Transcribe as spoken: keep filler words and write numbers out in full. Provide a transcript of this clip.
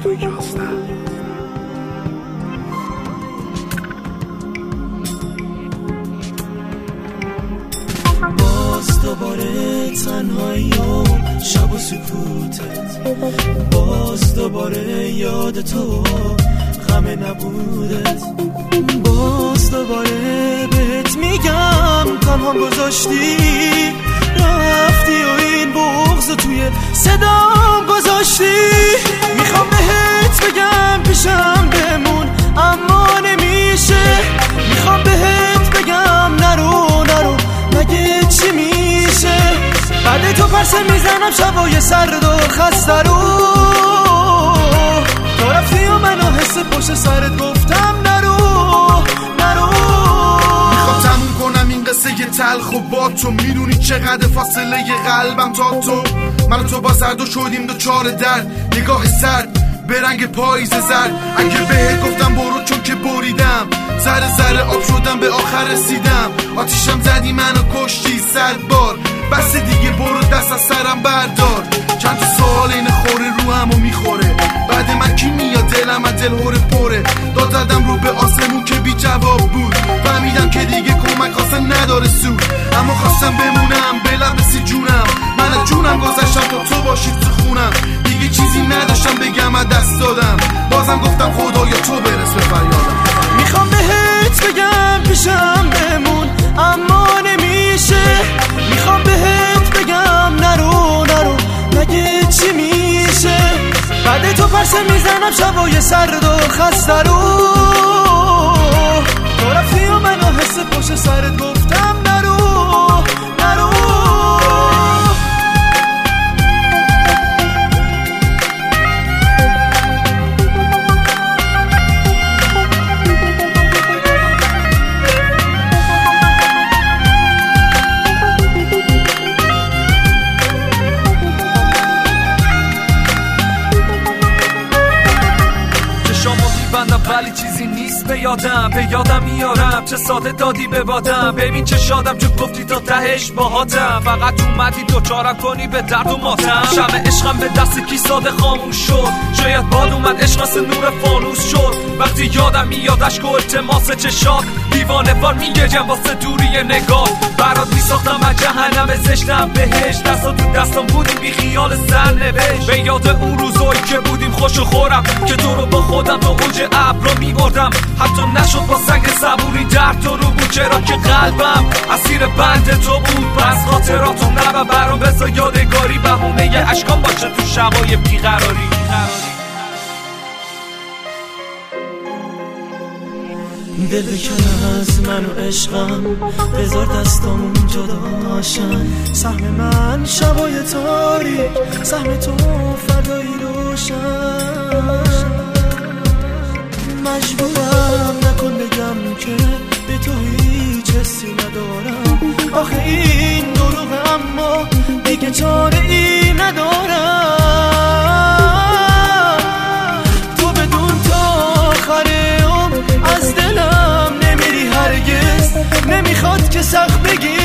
باز دوباره تنهایی و شب و سکوتت، باز دوباره یاد تو غم نبودت، باز دوباره بهت میگم تنهام گذاشتی رفتی و این بغض توی صدام گذاشتی. میخوام بهت بگم پیشم بمون اما نمیشه، میخوام بهت بگم نرو نرو مگه چی میشه. بعد تو پرسه میزنم شبای سرد و خسته رو، تو رفتی و منو حس پشت سرت گفتم نرو نرو. میخوام تموم کنم این قصه تلخ و با تو، میدونی چقدر فاصله قلبم تا تو. من و تو با زرد و شدیم دو چار درد، نگاه سرد به رنگ پاییز زرد. اگه بهت گفتم برو چون که بریدم، ذره ذره آب شدم به آخر رسیدم. آتیشم زدی منو کشتی صد بار، بس دیگه برو دست از سرم بردار. چند تا سوال این خوره رو همو میخوره، بعد من کی میاد دلم از دل هوره پره. داد زدم رو به آسمون که بی جواب بود، فهمیدم که دیگه کمک خواستن نداره سود. اما خواستم بمونم به لب سی جونم، من از جونم گذشتم تا تو باشی تو خونم. دیگه چیزی نداشتم بگم از دست دادم، بازم گفتم خدایا تو برس به فریادم. میخوام بهت بگم پیشم بمون اما نمیشه، میخوام بهت بگم نرو نرو مگه چی میشه. بعد تو پرسه میزنم شبای سرد و خسته رو، تو رفتی و منو حس پشت سرت گفتم نرو نرو. ولی چیزی نیست به یادم، به یادم میارم چه ساده دادی به بادم. ببین چه شادم چون گفتی تا تهش باهاتم، فقط اومدی دوچارم کنی به درد و ماتم. شمع عشقم به دست کی ساده خاموش شد، شاید باد اومد عشق نور فانوس شد. وقتی یادم میاد اشک و التماس چشات، دیوانه وار میگم واسه دوری نگاه. برات میساختم از جهنم زشتم بهش، دستا تو دستم بودیم بی خیال سرنوشت. به یاد اون روزایی که بودیم خوش و خورم، که تو رو با خودم تا اوج ابر رو میبردم. حتی نشد با سنگ صبوری درد تو رو بود، چرا که قلبم اسیر بند تو بود. پس خاطراتو نبر برام بذار یادگاری، بهونه اشکام باشه تو شبای بیقراری. دل بکن از من و عشقم، بذار دستامون جداشن. سهم من شبای تاریک، سهم تو فردایی روشن. مجبورم نکن بگم که به تو هیچ حسی ندارم. آخه این دروغه اما دیگه چاره ای ندارم. تو بدون تا آخر عمر از دلم نمیری هرگز، نمیخواد که سخت بگی